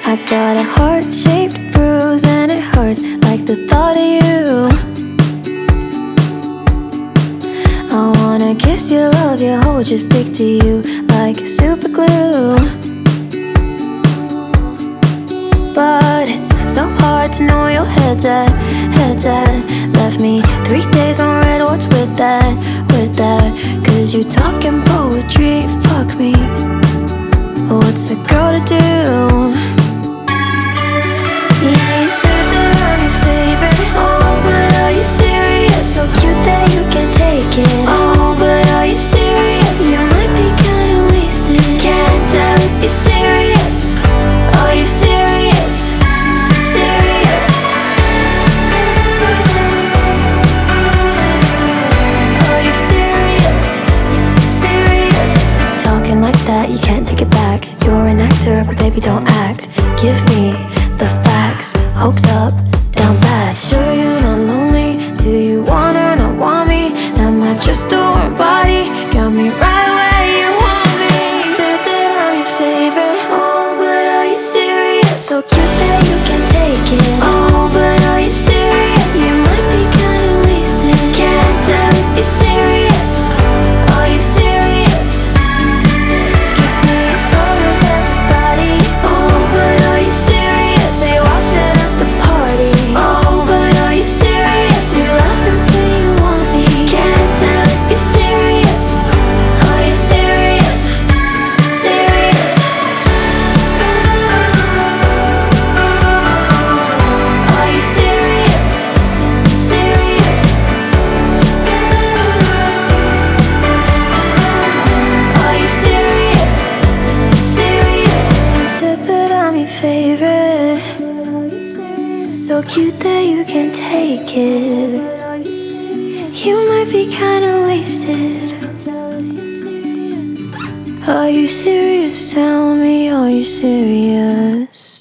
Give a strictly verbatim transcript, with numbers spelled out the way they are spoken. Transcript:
I got a heart-shaped bruise and it hurts like the thought of you. I wanna kiss you, love you, hold you, stick to you like super glue. But it's so hard to know where your head's at, head's at. Left me three days on red, what's with that, with that? Cause you talking poetry, fuck me. What's a girl to do? Yeah, you said that I'm your favorite. Oh, but are you serious? So cute that you can't take it. Oh, but are you serious? You might be kinda wasted. Can't tell if you're serious. Are you serious? Serious? Are you serious? Serious? Talking like that, you can't take it back. You're an actor, but baby don't act. Give me the facts, hopes up, down bad. Sure you're not lonely, do you wanna not want me? Am I just a warm body? Got me right where you want me. Said that I'm your favorite. Oh, but are you serious? So cute that you can take it. Oh, but are you serious? You might be kinda wasted. Can't tell if you're serious. Are you serious? Kiss me in front of everybody. Oh, but are you serious? Say wash it at the party. Oh, but are you serious? You laugh and say you want me. Can't tell if you're serious. Are you serious? Serious? Are you serious? Serious? Are you serious? Serious? Said that I'm your favorite. So cute that you can take it. You might be kinda wasted. Are you serious? Tell me, are you serious?